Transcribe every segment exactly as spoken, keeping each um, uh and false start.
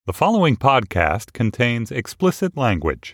The following podcast contains explicit language.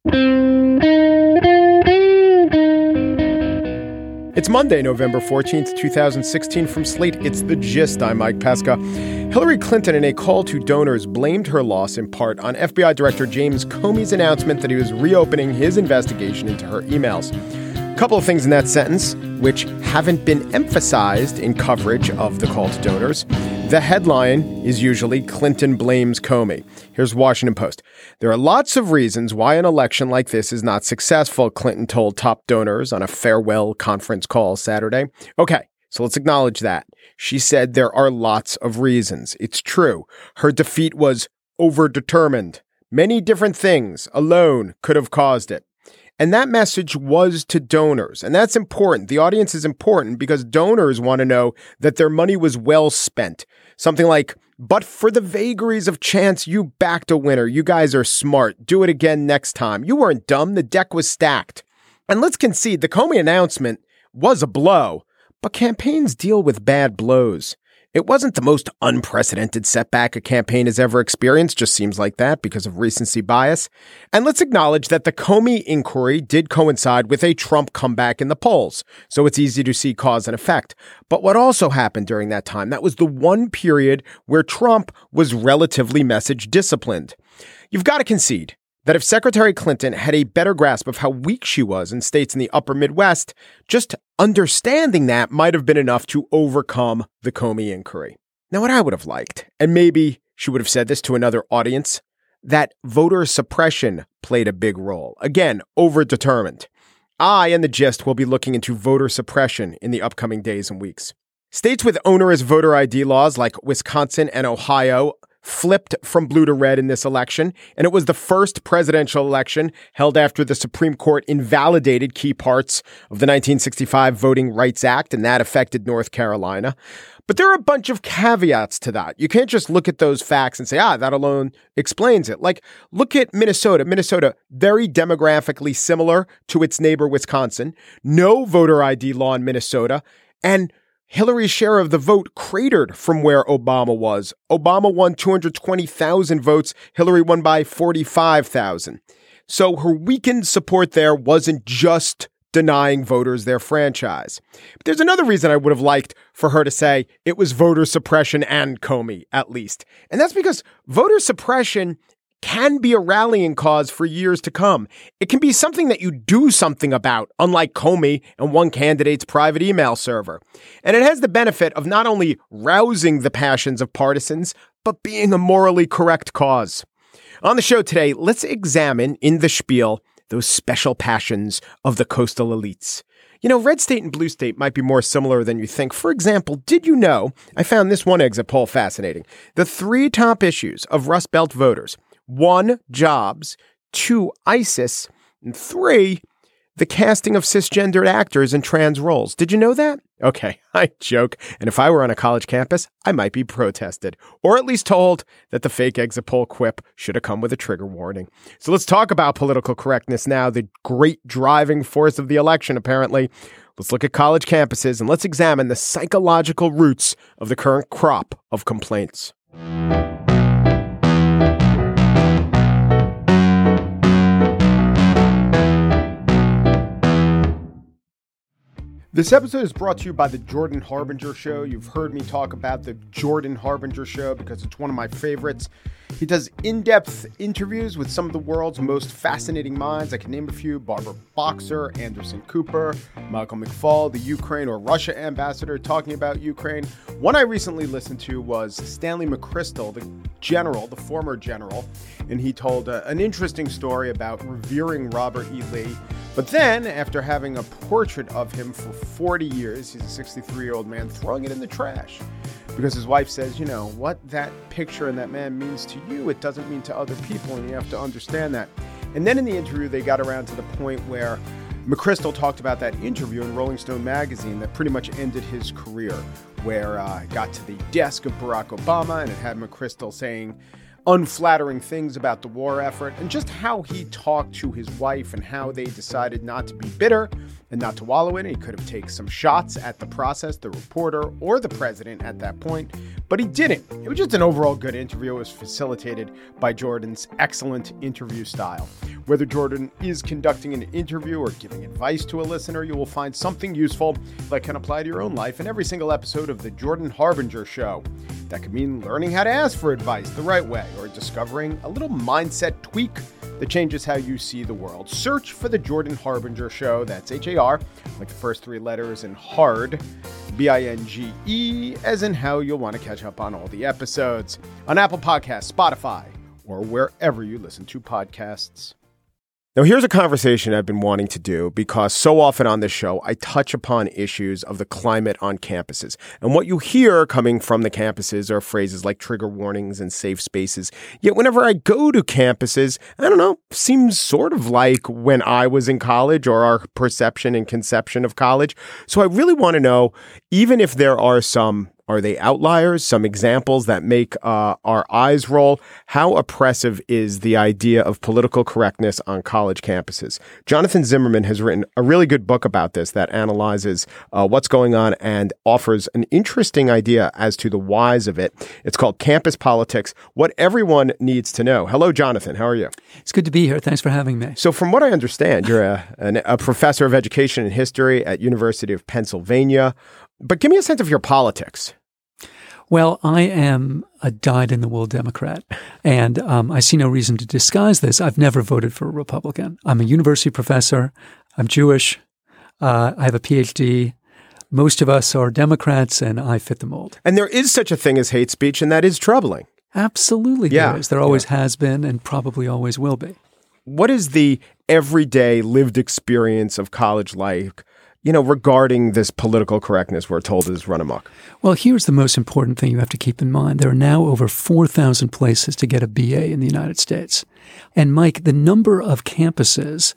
It's Monday, November fourteenth, twenty sixteen. From Slate, it's The Gist. I'm Mike Pesca. Hillary Clinton, in a call to donors, blamed her loss in part on F B I Director James Comey's announcement that he was reopening his investigation into her emails. A couple of things in that sentence which haven't been emphasized in coverage of the call to donors. The headline is usually Clinton blames Comey. Here's Washington Post. There are lots of reasons why an election like this is not successful, Clinton told top donors on a farewell conference call Saturday. Okay, so let's acknowledge that. She said there are lots of reasons. It's true. Her defeat was overdetermined. Many different things alone could have caused it. And that message was to donors. And that's important. The audience is important because donors want to know that their money was well spent. Something like, but for the vagaries of chance, you backed a winner. You guys are smart. Do it again next time. You weren't dumb. The deck was stacked. And let's concede the Comey announcement was a blow, but campaigns deal with bad blows. It wasn't the most unprecedented setback a campaign has ever experienced, just seems like that because of recency bias. And let's acknowledge that the Comey inquiry did coincide with a Trump comeback in the polls, so it's easy to see cause and effect. But what also happened during that time, that was the one period where Trump was relatively message disciplined. You've got to concede that if Secretary Clinton had a better grasp of how weak she was in states in the upper Midwest, just understanding that might have been enough to overcome the Comey inquiry. Now, what I would have liked, and maybe she would have said this to another audience, that voter suppression played a big role. Again, overdetermined. I and The Gist will be looking into voter suppression in the upcoming days and weeks. States with onerous voter I D laws like Wisconsin and Ohio flipped from blue to red in this election, and it was the first presidential election held after the Supreme Court invalidated key parts of the nineteen sixty-five Voting Rights Act, and that affected North Carolina. But there are a bunch of caveats to that. You can't just look at those facts and say, ah, that alone explains it. Like, look at Minnesota. Minnesota, very demographically similar to its neighbor, Wisconsin. No voter I D law in Minnesota, and Hillary's share of the vote cratered from where Obama was. Obama won two hundred twenty thousand votes. Hillary won by forty-five thousand. So her weakened support there wasn't just denying voters their franchise. But there's another reason I would have liked for her to say it was voter suppression and Comey, at least. And that's because voter suppression can be a rallying cause for years to come. It can be something that you do something about, unlike Comey and one candidate's private email server. And it has the benefit of not only rousing the passions of partisans, but being a morally correct cause. On the show today, let's examine in the spiel those special passions of the coastal elites. You know, red state and blue state might be more similar than you think. For example, did you know, I found this one exit poll fascinating, the three top issues of Rust Belt voters: one, jobs; two, ISIS; and three, the casting of cisgendered actors in trans roles. Did you know that? Okay, I joke. And if I were on a college campus, I might be protested, or at least told that the fake exit poll quip should have come with a trigger warning. So let's talk about political correctness now, the great driving force of the election, apparently. Let's look at college campuses and let's examine the psychological roots of the current crop of complaints. This episode is brought to you by the Jordan Harbinger Show. You've heard me talk about the Jordan Harbinger Show because it's one of my favorites. He does in-depth interviews with some of the world's most fascinating minds. I can name a few: Barbara Boxer, Anderson Cooper, Michael McFaul, the Ukraine or Russia ambassador talking about Ukraine. One I recently listened to was Stanley McChrystal, the general, the former general, and he told uh, an interesting story about revering Robert E. Lee. But then, after having a portrait of him for forty years, he's a sixty-three-year-old man, throwing it in the trash. Because his wife says, you know, what that picture and that man means to you, it doesn't mean to other people, and you have to understand that. And then in the interview, they got around to the point where McChrystal talked about that interview in Rolling Stone magazine that pretty much ended his career, where uh, it got to the desk of Barack Obama, and it had McChrystal saying, unflattering things about the war effort, and just how he talked to his wife and how they decided not to be bitter and not to wallow in it. He could have taken some shots at the process, the reporter, or the president at that point, but he didn't. It was just an overall good interview. It was facilitated by Jordan's excellent interview style. Whether Jordan is conducting an interview or giving advice to a listener, you will find something useful that can apply to your own life in every single episode of The Jordan Harbinger Show. That could mean learning how to ask for advice the right way, or discovering a little mindset tweak that changes how you see the world. Search for The Jordan Harbinger Show. That's H A R, like the first three letters, and hard, B I N G E, as in how you'll want to catch up on all the episodes on Apple Podcasts, Spotify, or wherever you listen to podcasts. Now, here's a conversation I've been wanting to do because so often on this show, I touch upon issues of the climate on campuses. And what you hear coming from the campuses are phrases like trigger warnings and safe spaces. Yet whenever I go to campuses, I don't know, seems sort of like when I was in college, or our perception and conception of college. So I really want to know, even if there are some Are they outliers, some examples that make uh, our eyes roll? How oppressive is the idea of political correctness on college campuses? Jonathan Zimmerman has written a really good book about this that analyzes uh, what's going on and offers an interesting idea as to the whys of it. It's called Campus Politics, What Everyone Needs to Know. Hello, Jonathan. How are you? It's good to be here. Thanks for having me. So from what I understand, you're a, an, a professor of education and history at University of Pennsylvania. But give me a sense of your politics. Well, I am a dyed-in-the-wool Democrat, and um, I see no reason to disguise this. I've never voted for a Republican. I'm a university professor. I'm Jewish. Uh, I have a P H D. Most of us are Democrats, and I fit the mold. And there is such a thing as hate speech, and that is troubling. Absolutely yeah. there is. There always yeah. has been and probably always will be. What is the everyday lived experience of college like, you know, regarding this political correctness we're told is run amok? Well, here's the most important thing you have to keep in mind. There are now over four thousand places to get a B A in the United States. And Mike, the number of campuses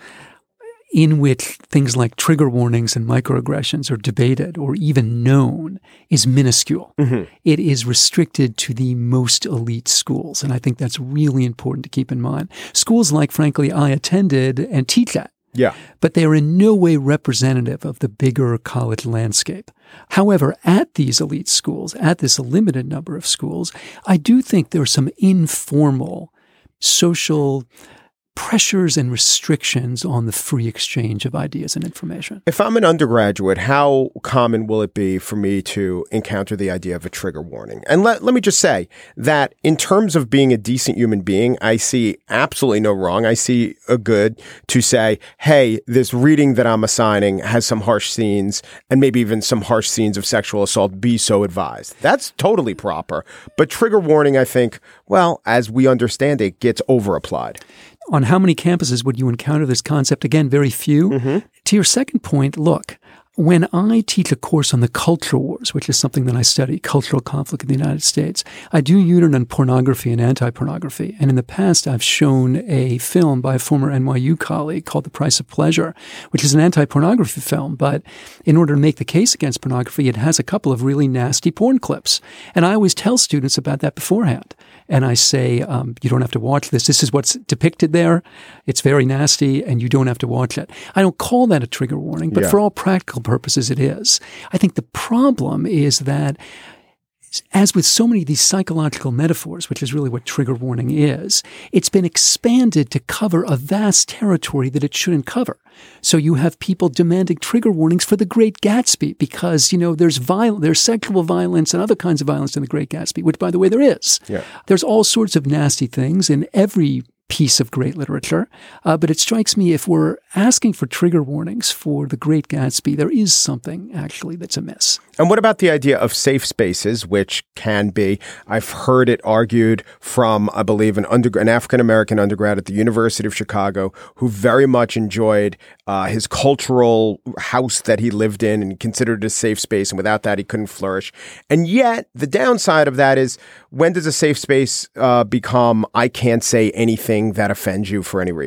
in which things like trigger warnings and microaggressions are debated or even known is minuscule. Mm-hmm. It is restricted to the most elite schools. And I think that's really important to keep in mind. Schools like, frankly, I attended and teach at. Yeah. But they are in no way representative of the bigger college landscape. However, at these elite schools, at this limited number of schools, I do think there are some informal social pressures and restrictions on the free exchange of ideas and information. If I'm an undergraduate, how common will it be for me to encounter the idea of a trigger warning? And let, let me just say that in terms of being a decent human being, I see absolutely no wrong. I see a good to say, hey, this reading that I'm assigning has some harsh scenes and maybe even some harsh scenes of sexual assault. Be so advised. That's totally proper. But trigger warning, I think, well, as we understand it, gets over-applied. On how many campuses would you encounter this concept? Again, very few. Mm-hmm. To your second point, look, when I teach a course on the culture wars, which is something that I study, cultural conflict in the United States, I do unit on pornography and anti-pornography. And in the past, I've shown a film by a former N Y U colleague called The Price of Pleasure, which is an anti-pornography film. But in order to make the case against pornography, it has a couple of really nasty porn clips. And I always tell students about that beforehand. And I say, um, you don't have to watch this. This is what's depicted there. It's very nasty, and you don't have to watch it. I don't call that a trigger warning, but yeah. for all practical purposes, it is. I think the problem is that, as with so many of these psychological metaphors, which is really what trigger warning is, it's been expanded to cover a vast territory that it shouldn't cover. So you have people demanding trigger warnings for The Great Gatsby because, you know, there's viol- there's sexual violence and other kinds of violence in The Great Gatsby, which, by the way, there is. Yeah. There's all sorts of nasty things in every piece of great literature. Uh, but it strikes me if we're asking for trigger warnings for The Great Gatsby, there is something actually that's amiss. And what about the idea of safe spaces, which can be, I've heard it argued from, I believe, an, under, an African-American undergrad at the University of Chicago who very much enjoyed uh, his cultural house that he lived in and considered it a safe space. And without that, he couldn't flourish. And yet the downside of that is, when does a safe space uh, become, I can't say anything that offends you for any reason?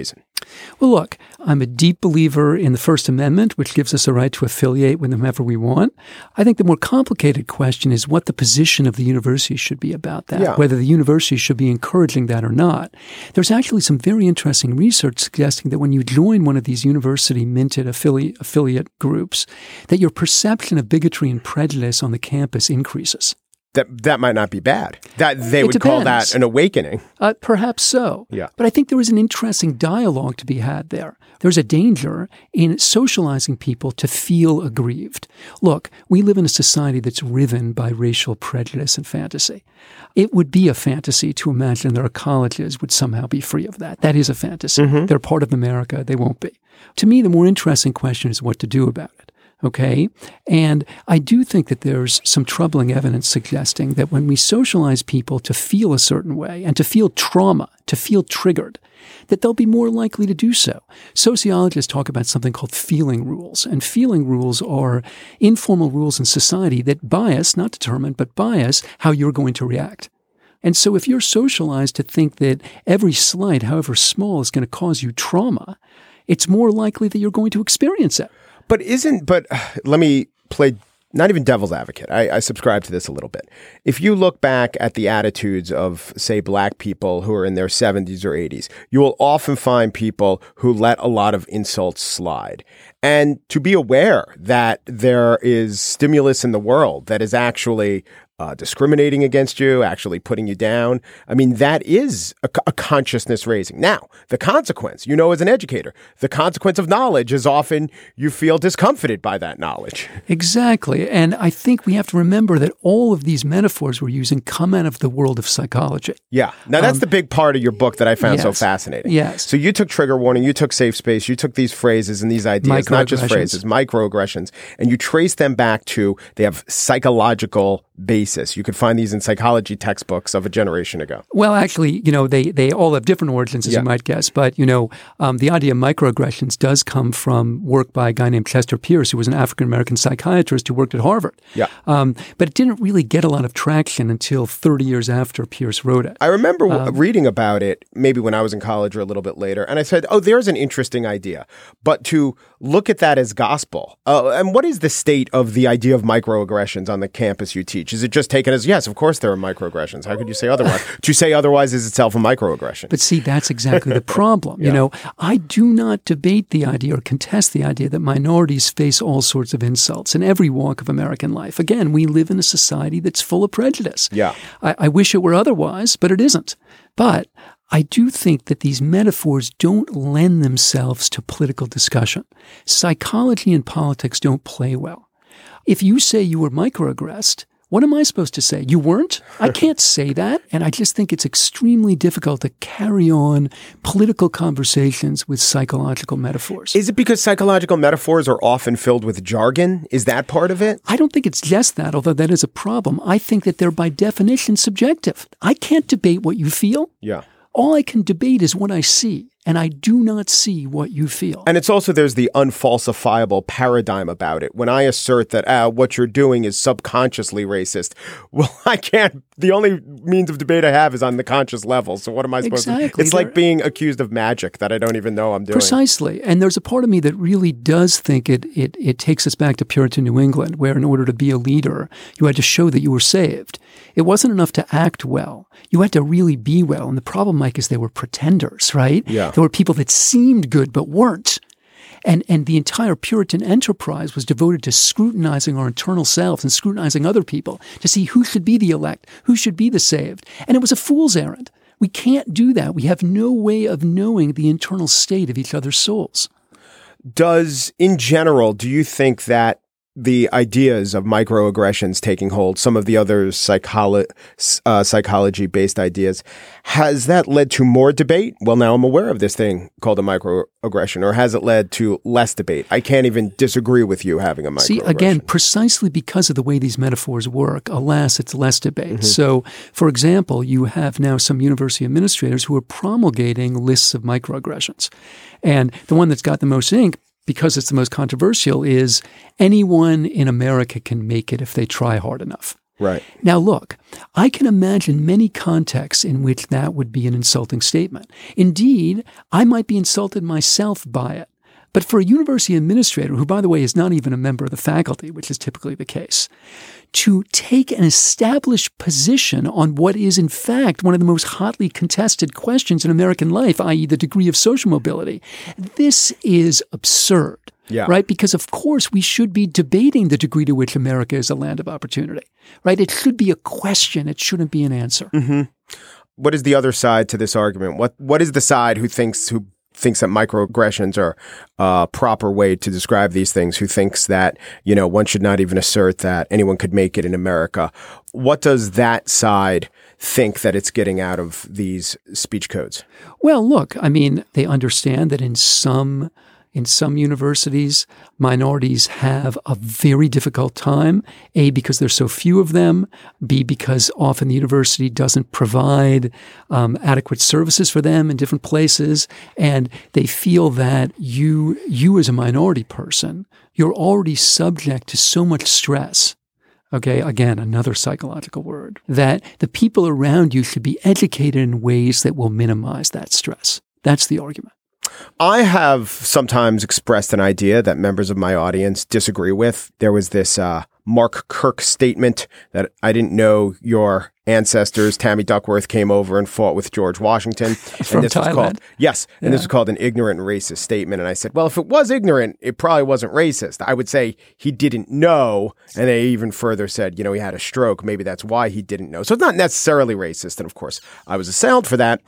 Well, look, I'm a deep believer in the First Amendment, which gives us a right to affiliate with whomever we want. I think the more complicated question is what the position of the university should be about that, yeah. whether the university should be encouraging that or not. There's actually some very interesting research suggesting that when you join one of these university-minted affiliate, affiliate groups, that your perception of bigotry and prejudice on the campus increases. That that might not be bad. That they It would call depends. that an awakening. Uh, perhaps so. Yeah. But I think there is an interesting dialogue to be had there. There's a danger in socializing people to feel aggrieved. Look, we live in a society that's riven by racial prejudice and fantasy. It would be a fantasy to imagine that our colleges would somehow be free of that. That is a fantasy. Mm-hmm. They're part of America. They won't be. To me, the more interesting question is what to do about it. Okay? And I do think that there's some troubling evidence suggesting that when we socialize people to feel a certain way and to feel trauma, to feel triggered, that they'll be more likely to do so. Sociologists talk about something called feeling rules, and feeling rules are informal rules in society that bias, not determine, but bias how you're going to react. And so if you're socialized to think that every slight, however small, is going to cause you trauma, it's more likely that you're going to experience it. But isn't, but uh, let me play, not even devil's advocate. I, I subscribe to this a little bit. If you look back at the attitudes of, say, black people who are in their seventies or eighties, you will often find people who let a lot of insults slide. And to be aware that there is stimulus in the world that is actually uh, discriminating against you, actually putting you down. I mean, that is a, a consciousness raising. Now, the consequence, you know, as an educator, the consequence of knowledge is often you feel discomfited by that knowledge. Exactly. And I think we have to remember that all of these metaphors we're using come out of the world of psychology. Yeah. Now, that's um, the big part of your book that I found yes, so fascinating. Yes. So you took trigger warning, you took safe space, you took these phrases and these ideas, not just phrases, microaggressions, and you trace them back to, they have psychological basis. You could find these in psychology textbooks of a generation ago. Well, actually, you know, they, they all have different origins, as yeah. you might guess. But, you know, um, the idea of microaggressions does come from work by a guy named Chester Pierce, who was an African-American psychiatrist who worked at Harvard. Yeah. Um, but it didn't really get a lot of traction until thirty years after Pierce wrote it. I remember um, reading about it maybe when I was in college or a little bit later, and I said, oh, there's an interesting idea. But to look at that as gospel, uh, and what is the state of the idea of microaggressions on the campus you teach? Is it just taken as, yes, of course there are microaggressions. How could you say otherwise? To say otherwise is itself a microaggression. But see, that's exactly the problem. yeah. You know, I do not debate the idea or contest the idea that minorities face all sorts of insults in every walk of American life. Again, we live in a society that's full of prejudice. Yeah. I, I wish it were otherwise, but it isn't. But I do think that these metaphors don't lend themselves to political discussion. Psychology and politics don't play well. If you say you were microaggressed, what am I supposed to say? You weren't? I can't say that. And I just think it's extremely difficult to carry on political conversations with psychological metaphors. Is it because psychological metaphors are often filled with jargon? Is that part of it? I don't think it's just that, although that is a problem. I think that they're by definition subjective. I can't debate what you feel. Yeah. All I can debate is what I see, and I do not see what you feel. And it's also, there's the unfalsifiable paradigm about it. When I assert that uh, what you're doing is subconsciously racist, well, I can't, the only means of debate I have is on the conscious level. So what am I supposed exactly. to do? It's They're, like being accused of magic that I don't even know I'm doing. Precisely. And there's a part of me that really does think it, it, it takes us back to Puritan New England, where in order to be a leader, you had to show that you were saved. It wasn't enough to act well. You had to really be well. And the problem, Mike, is they were pretenders, right? Yeah. There were people that seemed good but weren't. And and the entire Puritan enterprise was devoted to scrutinizing our internal selves and scrutinizing other people to see who should be the elect, who should be the saved. And it was a fool's errand. We can't do that. We have no way of knowing the internal state of each other's souls. Does, in general, do you think that the ideas of microaggressions taking hold, some of the other psycholo- uh, psychology-based ideas, has that led to more debate? Well, now I'm aware of this thing called a microaggression, or has it led to less debate? I can't even disagree with you having a microaggression. See, again, precisely because of the way these metaphors work, alas, it's less debate. Mm-hmm. So, for example, you have now some university administrators who are promulgating lists of microaggressions. And the one that's got the most ink, because it's the most controversial, is anyone in America can make it if they try hard enough. Right. Now, look, I can imagine many contexts in which that would be an insulting statement. Indeed, I might be insulted myself by it. But for a university administrator, who, by the way, is not even a member of the faculty, which is typically the case, to take an established position on what is, in fact, one of the most hotly contested questions in American life, that is the degree of social mobility, this is absurd. Yeah. Right? Because, of course, we should be debating the degree to which America is a land of opportunity. Right? It should be a question. It shouldn't be an answer. Mm-hmm. What is the other side to this argument? What What is the side who thinks who thinks that microaggressions are a proper way to describe these things, who thinks that, you know, one should not even assert that anyone could make it in America? What does that side think that it's getting out of these speech codes? Well, look, I mean, they understand that in some In some universities, minorities have a very difficult time, A, because there's so few of them, B, because often the university doesn't provide um, adequate services for them in different places, and they feel that you, you as a minority person, you're already subject to so much stress. Okay, again, another psychological word, that the people around you should be educated in ways that will minimize that stress. That's the argument. I have sometimes expressed an idea that members of my audience disagree with. There was this uh, Mark Kirk statement that I didn't know your ancestors, Tammy Duckworth, came over and fought with George Washington. From and this Thailand. was called yes, and Yeah. this was called an ignorant and racist statement. And I said, well, if it was ignorant, it probably wasn't racist. I would say he didn't know. And they even further said, you know, he had a stroke. Maybe that's why he didn't know. So it's not necessarily racist. And of course, I was assailed for that.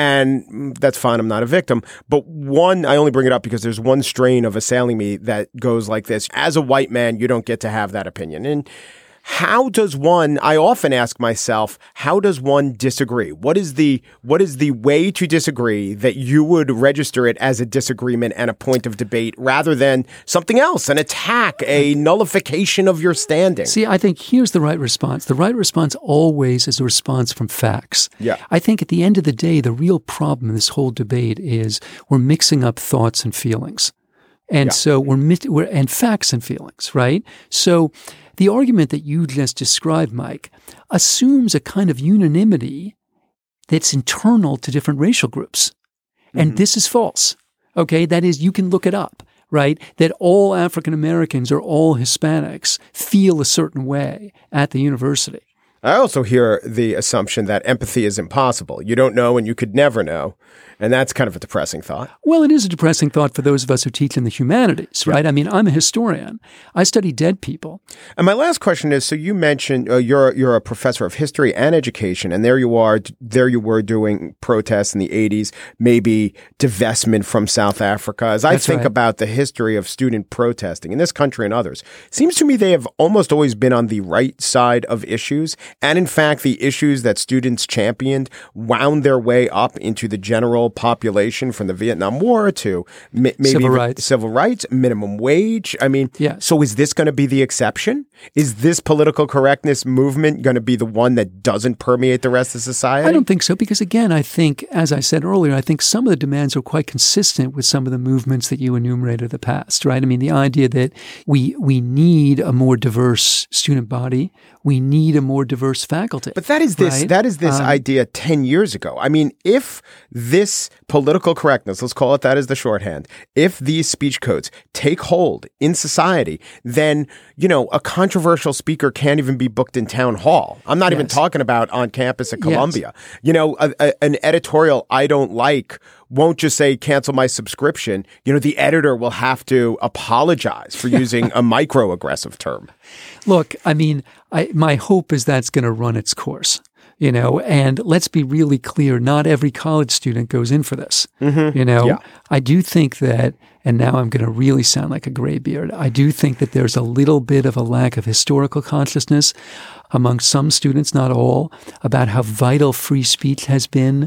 And that's fine. I'm not a victim. But one, I only bring it up because there's one strain of assailing me that goes like this. As a white man, you don't get to have that opinion. And how does one, I often ask myself, how does one disagree? What is the what is the way to disagree that you would register it as a disagreement and a point of debate rather than something else, an attack, a nullification of your standing? See, I think here's the right response. The right response always is a response from facts. Yeah. I think at the end of the day, the real problem in this whole debate is we're mixing up thoughts and feelings. And Yeah. so we're, mit- we're, and facts and feelings, right? So the argument that you just described, Mike, assumes a kind of unanimity that's internal to different racial groups. And Mm-hmm. this is false. Okay. That is, you can look it up, right? That all African Americans or all Hispanics feel a certain way at the university. I also hear the assumption that empathy is impossible. You don't know and you could never know. And that's kind of a depressing thought. Well, it is a depressing thought for those of us who teach in the humanities, right? I mean, I'm a historian. I study dead people. And my last question is, so you mentioned uh, you're you're a professor of history and education, and there you are, there you were doing protests in the eighties, maybe divestment from South Africa. As I That's think right. about the history of student protesting in this country and others, it seems to me they have almost always been on the right side of issues. And in fact, the issues that students championed wound their way up into the general population, from the Vietnam War to mi- maybe Civil even rights. civil rights, minimum wage. I mean, Yes. so is this going to be the exception? Is this political correctness movement going to be the one that doesn't permeate the rest of society? I don't think so because, again, I think, as I said earlier, I think some of the demands are quite consistent with some of the movements that you enumerated in the past, right? I mean, the idea that we we need a more diverse student body, we need a more diverse faculty. But that is this right? that is this Um, idea ten years ago. I mean, if this political correctness, let's call it that as the shorthand, if these speech codes take hold in society, then, you know, a controversial speaker can't even be booked in town hall. I'm not even Yes. talking about on campus at Yes. Columbia. You know, a, a, an editorial I don't like won't just say cancel my subscription. You know, the editor will have to apologize for using a microaggressive term. Look, I mean, I, my hope is that's going to run its course, you know, and let's be really clear, not every college student goes in for this, Mm-hmm. you know. Yeah. I do think that, and now I'm going to really sound like a graybeard, I do think that there's a little bit of a lack of historical consciousness among some students, not all, about how vital free speech has been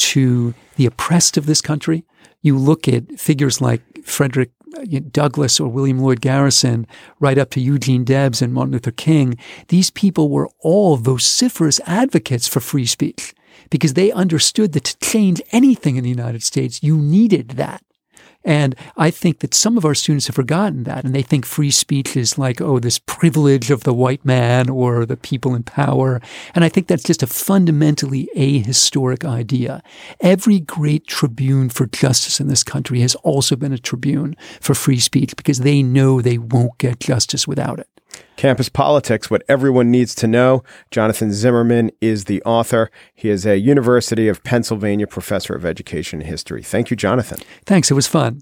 to the oppressed of this country. You look at figures like Frederick Douglass or William Lloyd Garrison, right up to Eugene Debs and Martin Luther King. These people were all vociferous advocates for free speech because they understood that to change anything in the United States, you needed that. And I think that some of our students have forgotten that, and they think free speech is like, oh, this privilege of the white man or the people in power. And I think that's just a fundamentally ahistoric idea. Every great tribune for justice in this country has also been a tribune for free speech because they know they won't get justice without it. Campus Politics, What Everyone Needs to Know. Jonathan Zimmerman is the author. He is a University of Pennsylvania professor of education and history. Thank you, Jonathan. Thanks. It was fun.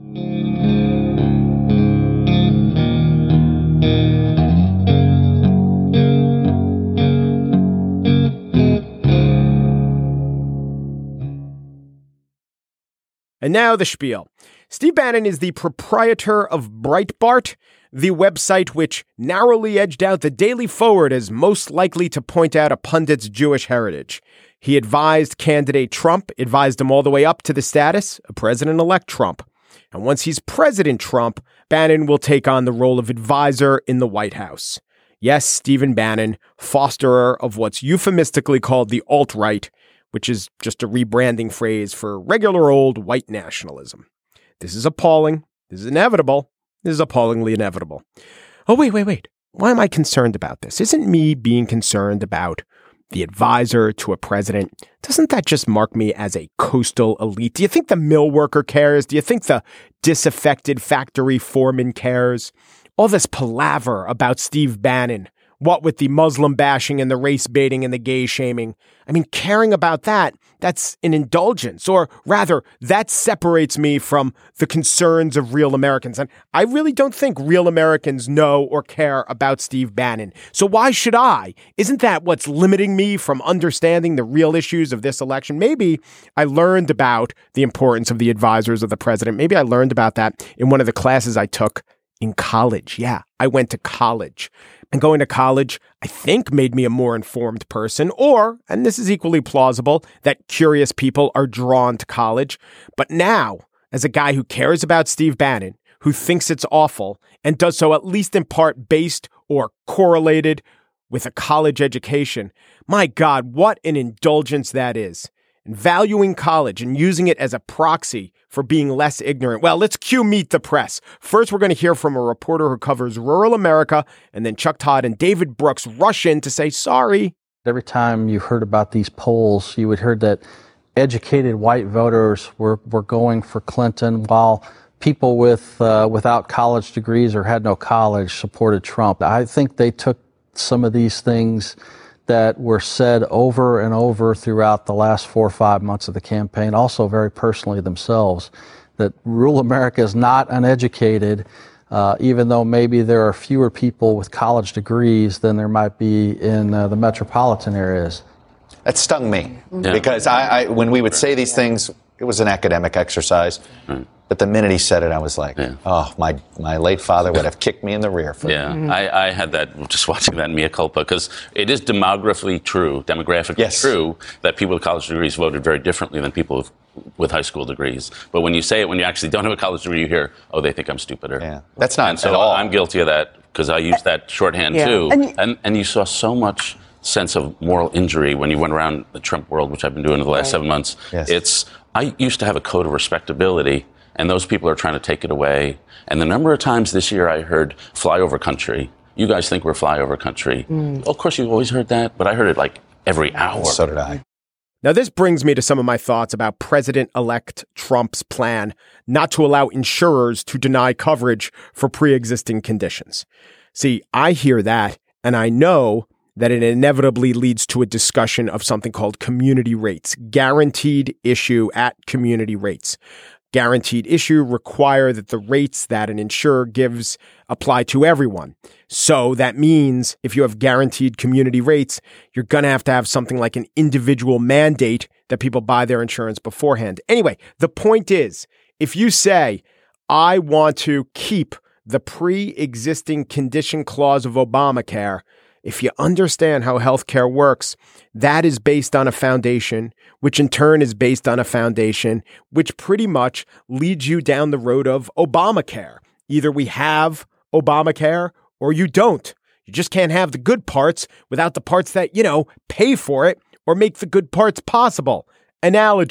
And now the spiel. Steve Bannon is the proprietor of Breitbart, the website which narrowly edged out the Daily Forward as most likely to point out a pundit's Jewish heritage. He advised candidate Trump, advised him all the way up to the status of President-elect Trump. And once he's President Trump, Bannon will take on the role of advisor in the White House. Yes, Stephen Bannon, fosterer of what's euphemistically called the alt-right, which is just a rebranding phrase for regular old white nationalism. This is appalling. This is inevitable. This is appallingly inevitable. Oh, wait, wait, wait. Why am I concerned about this? Isn't me being concerned about the advisor to a president, doesn't that just mark me as a coastal elite? Do you think the mill worker cares? Do you think the disaffected factory foreman cares? All this palaver about Steve Bannon, what with the Muslim bashing and the race baiting and the gay shaming. I mean, caring about that, that's an indulgence, or rather, that separates me from the concerns of real Americans. And I really don't think real Americans know or care about Steve Bannon. So why should I? Isn't that what's limiting me from understanding the real issues of this election? Maybe I learned about the importance of the advisors of the president. Maybe I learned about that in one of the classes I took in college. Yeah, I went to college. And going to college, I think, made me a more informed person. Or, and this is equally plausible, that curious people are drawn to college. But now, as a guy who cares about Steve Bannon, who thinks it's awful, and does so at least in part based or correlated with a college education, my God, what an indulgence that is. And valuing college and using it as a proxy for being less ignorant. Well, let's cue Meet the Press. First, we're going to hear from a reporter who covers rural America, and then Chuck Todd and David Brooks rush in to say sorry. Every time you heard about these polls, you would hear that educated white voters were, were going for Clinton, while people with uh, without college degrees or had no college supported Trump. I think they took some of these things that were said over and over throughout the last four or five months of the campaign, also very personally themselves, that rural America is not uneducated, uh, even though maybe there are fewer people with college degrees than there might be in uh, the metropolitan areas. That stung me, yeah. because I, I, when we would say these things, it was an academic exercise. Right. But the minute he said it, I was like, yeah. oh, my my late father would have kicked me in the rear. For yeah, mm-hmm. I, I had that just watching that mea culpa, because it is demographically true, demographically yes. true, that people with college degrees voted very differently than people with, with high school degrees. But when you say it, when you actually don't have a college degree, you hear, oh, they think I'm stupider. Yeah, that's not and so at all. I'm guilty of that, because I use that shorthand, yeah. too. And, and and you saw so much sense of moral injury when you went around the Trump world, which I've been doing for the last right. seven months. Yes. It's I used to have a code of respectability, and those people are trying to take it away. And the number of times this year I heard flyover country. You guys think we're flyover country. Mm. Of course, you've always heard that, but I heard it like every hour. So did I. Now, this brings me to some of my thoughts about President-elect Trump's plan not to allow insurers to deny coverage for pre-existing conditions. See, I hear that, and I know that it inevitably leads to a discussion of something called community rates, guaranteed issue at community rates. Guaranteed issue require that the rates that an insurer gives apply to everyone. So that means if you have guaranteed community rates, you're going to have to have something like an individual mandate that people buy their insurance beforehand. Anyway, the point is, if you say, I want to keep the pre-existing condition clause of Obamacare, if you understand how healthcare works, that is based on a foundation, which in turn is based on a foundation, which pretty much leads you down the road of Obamacare. Either we have Obamacare or you don't. You just can't have the good parts without the parts that, you know, pay for it or make the good parts possible. Analogy.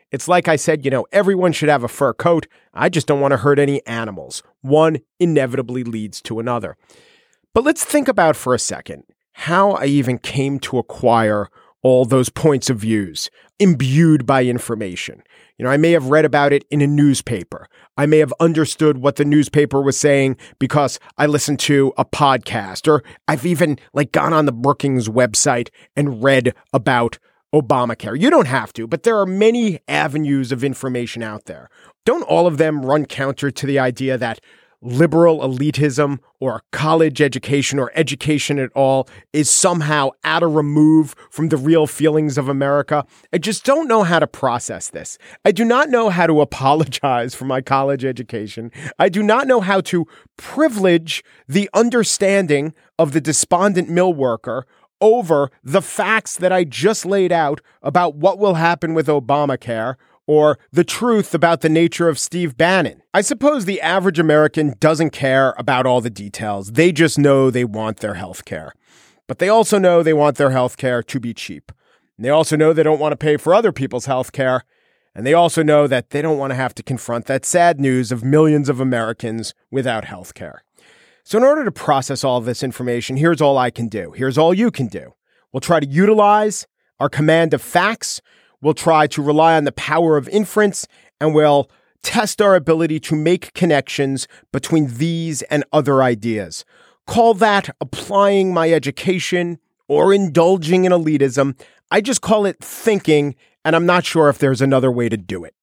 It's like I said, you know, everyone should have a fur coat. I just don't want to hurt any animals. One inevitably leads to another. But let's think about for a second how I even came to acquire all those points of views imbued by information. You know, I may have read about it in a newspaper. I may have understood what the newspaper was saying because I listened to a podcast, or I've even like gone on the Brookings website and read about Obamacare. You don't have to, but there are many avenues of information out there. Don't all of them run counter to the idea that liberal elitism or college education or education at all is somehow at a remove from the real feelings of America? I just don't know how to process this. I do not know how to apologize for my college education. I do not know how to privilege the understanding of the despondent mill worker over the facts that I just laid out about what will happen with Obamacare, or the truth about the nature of Steve Bannon. I suppose the average American doesn't care about all the details. They just know they want their health care. But they also know they want their health care to be cheap. And they also know they don't want to pay for other people's health care. And they also know that they don't want to have to confront that sad news of millions of Americans without health care. So in order to process all of this information, here's all I can do. Here's all you can do. We'll try to utilize our command of facts. We'll try to rely on the power of inference, and we'll test our ability to make connections between these and other ideas. Call that applying my education or indulging in elitism. I just call it thinking, and I'm not sure if there's another way to do it.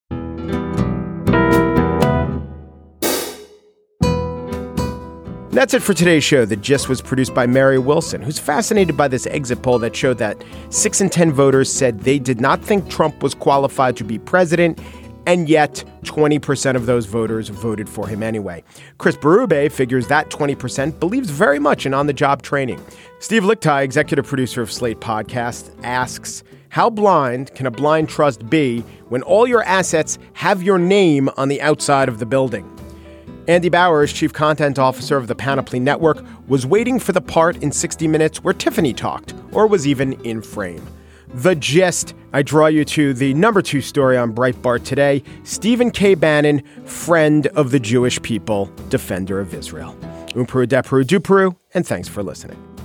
That's it for today's show. The Gist was produced by Mary Wilson, who's fascinated by this exit poll that showed that six in ten voters said they did not think Trump was qualified to be president, and yet twenty percent of those voters voted for him anyway. Chris Berube figures that twenty percent believes very much in on-the-job training. Steve Lickteig, executive producer of Slate Podcast, asks, how blind can a blind trust be when all your assets have your name on the outside of the building? Andy Bowers, chief content officer of the Panoply Network, was waiting for the part in sixty minutes where Tiffany talked, or was even in frame. The Gist, I draw you to the number two story on Breitbart today, Stephen K. Bannon, friend of the Jewish people, defender of Israel. Umpru, Depru, Dupru, and thanks for listening.